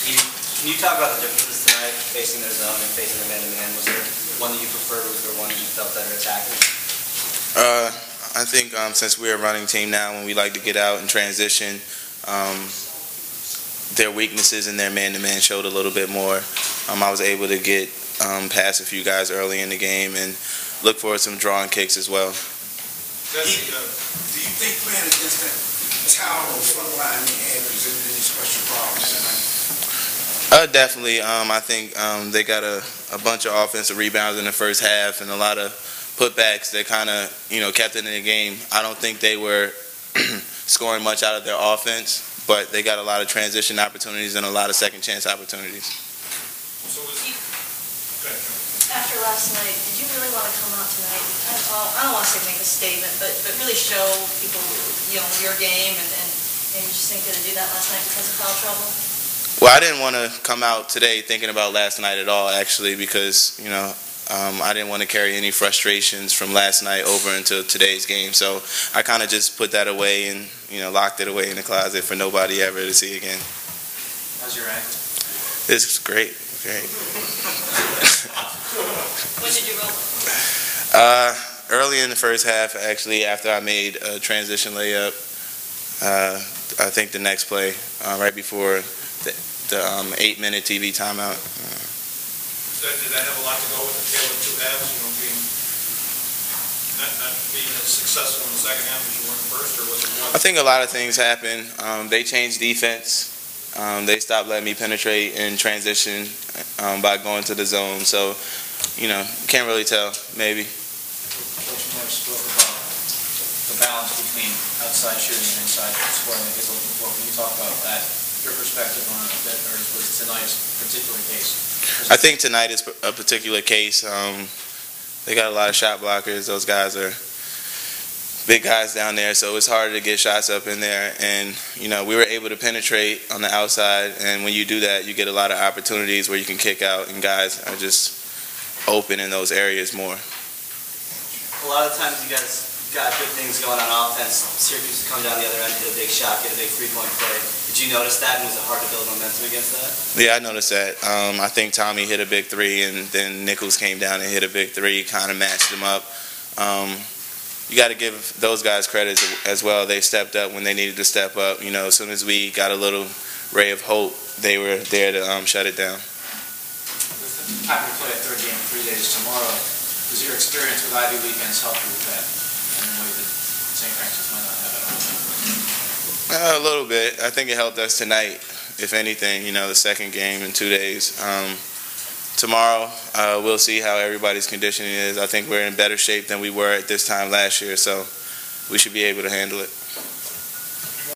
Can you talk about the differences tonight, facing their zone and facing the man-to-man? Was there one that you preferred, or was there one that you felt better attacking? I think since we're a running team now and we like to get out and transition, their weaknesses in their man-to-man showed a little bit more. I was able to get past a few guys early in the game and look for some drawing kicks as well. Do you think playing against that tower front line had presented any special problems tonight? Definitely. I think they got a bunch of offensive rebounds in the first half and a lot of putbacks that kind of kept it in the game. I don't think they were scoring much out of their offense, but they got a lot of transition opportunities and a lot of second chance opportunities. After last night, did you really want to come out tonight? I don't want to say make a statement, but really show people your game and maybe just think to do that last night because of foul trouble? Well, I didn't want to come out today thinking about last night at all, actually, because I didn't want to carry any frustrations from last night over into today's game. So I kind of just put that away and locked it away in the closet for nobody ever to see again. How's your ankle? It's great. Great. When did you roll? Early in the first half, actually, after I made a transition layup. I think the next play, right before the 8-minute TV timeout. Did that have a lot to go with the tale of two halves? Not being as successful in the second half as you were in the first, or was it more? I think a lot of things happened. They changed defense. They stopped letting me penetrate and transition by going to the zone. So, can't really tell. Maybe. Coach Moore spoke about the balance between outside shooting and inside scoring that he's looking for. Can you talk about that? Your perspective on it, or was tonight's particular case? I think tonight is a particular case. They got a lot of shot blockers. Those guys are big guys down there, so it's harder to get shots up in there. And, we were able to penetrate on the outside, and when you do that, you get a lot of opportunities where you can kick out, and guys are just open in those areas more. A lot of times you guys got good things going on offense. Syracuse come down the other end, hit a big shot, get a big three-point play. Did you notice that, and was it hard to build momentum against that? Yeah, I noticed that. I think Tommy hit a big three, and then Nichols came down and hit a big three, kind of matched them up. You got to give those guys credit as well. They stepped up when they needed to step up. As soon as we got a little ray of hope, they were there to shut it down. Happy to play a third game in 3 days tomorrow. Does your experience with Ivy weekends help you with that in a way that St. Francis might not have at all? A little bit. I think it helped us tonight, if anything, the second game in 2 days. Tomorrow, we'll see how everybody's conditioning is. I think we're in better shape than we were at this time last year, so we should be able to handle it.